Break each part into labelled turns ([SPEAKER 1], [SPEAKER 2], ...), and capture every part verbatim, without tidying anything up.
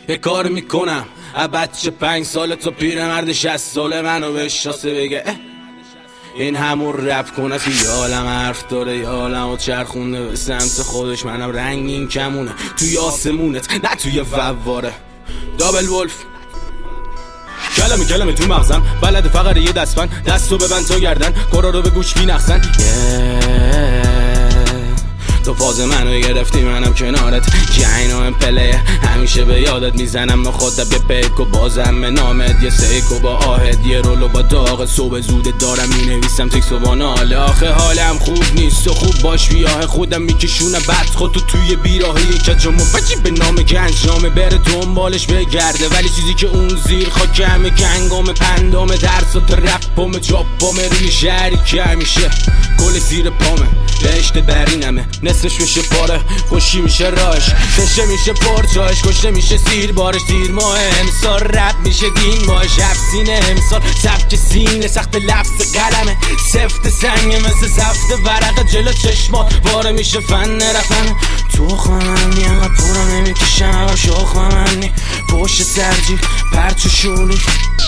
[SPEAKER 1] یه کار میکنم بچه پنج سال تا پیرمرد شصت ساله منو بشناسه بگه این همون رپ کنه که یالم حرف داره، یالم و چرخونده به سمت خودش، منم رنگین کمونه توی آسمونت نه توی فواره. دابل ولف کلمه کلمه تو مغزم، بلد فقط یه دستبند، دستو ببند تا گردن، کارا رو به گوش بینخسن. yeah. تو فاز منو گرفتی منم کنارت، جین و پله همیشه به یادت میزنم، ما خودم یه پیک و بازم به نامت، یه سیک و با آهد، یه رولو با داغ صبح زوده دارم مینویسم تکس و با ناله. آخه حالم خوب نیست و خوب باش بیاه خودم میکشونه بد خود تو توی بیراهی کجم و بچی به نام گنجامه بره دنبالش بگرده، ولی چیزی که اون زیر خاکمه گنگام پندام درس و ترپم جابام روی شهری که همیشه کل زیر پامه رشته برینمه، نصفش بشه پاره خوشی میشه راش، بشه میشه پرچاش، کشته میشه سیر بارش، دیر ماه امسال رب میشه دین ماهش، افسینه امسال سبک سینه سخت لفظ قلمه، سفت سنگه مثل سفت ورق جلو چشمات واره میشه فن رفتن. تو خواهمنی انقدر پورا نمیکشم عقب شو خواهمنی پشت سرجیب پرچ و شولی.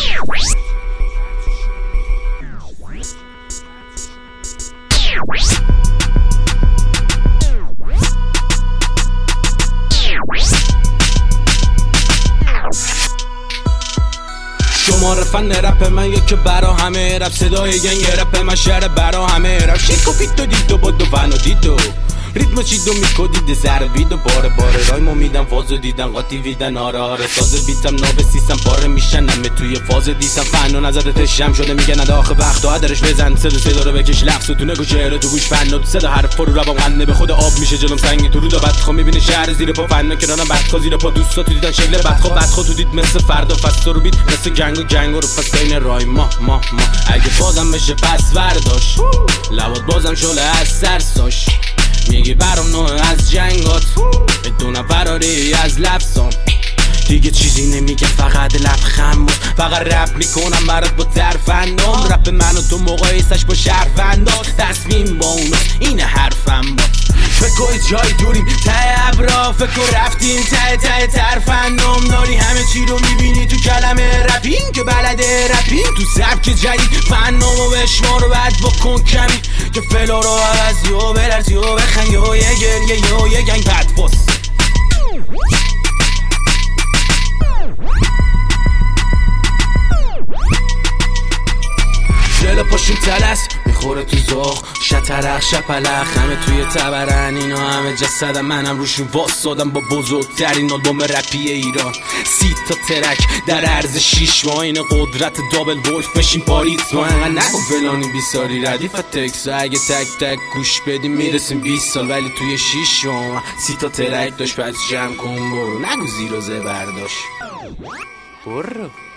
[SPEAKER 1] شماره فن رپ من یکی برا همه رپ، صدای گنگ رپ من شهر برا همه رپ، شیک و فیت و دید و بود و ون و دید و ریتمو چید و میکدید زربید و باره باره رایمو میدم فازو دیدن قاطی ویدن آره آره ساز بیتم نابسیستم پاره میشن همه توی فاز دیسم فن و نظرتش هم شده میگه نده آخه وقت و درش بزن صدا صدا رو بکش لفظ و تو نگو شعر تو گوش فن و صدا حرف رو رو غنه به خود آب میشه جلوم سنگی تو رو دا بدخوا میبینی شهر زیر پا فن کنارم بدخوا زیر پا دوستا تو دیدن شکل بدخوا بدخوا تو دید مثل فردا فست رو بیت مثل گنگ و گنگ رو فستین رای ما ما ما اگه بازم بشه پس ورداش لبات بازم شله از سرساش میگی برام نوع از جنگات بدون فراری از لبسام دیگه چیزی نمیگه فقط لبخند فقط رپ میکنم برات با ترفندام رپ من و تو مقایسش با شهروندات تصمیم با اونو اینه حرفم با فکر جای دوریم ته ابرا فکر رفتیم ته ته ترفندام داری همه چی رو میبینی تو کلمه رپین که بلده رپین تو سبک جدید فنامو بشمار و بعد بکن کمی که فلا رو عوضی و بلرزی و بخنگی و یه گریه و یه گنگ بدفاس جلو پاشون تلس میخوره تو زاغ شترخ شپلخ همه توی تبرن اینا همه جسدم منم روشون واسادم با بزرگترین آلبوم رپی ایران سی تا ترک در عرض شیش ماه این قدرت دابل ولف بشین پاریس ما انقدر نگو فلانی بیساری ردیف تکس اگه تک تک گوش بدیم میرسیم بیست سال ولی توی شیش ماه سی تا ترک داشت پس جمع کن برو نگو زیر و زبر داشت برو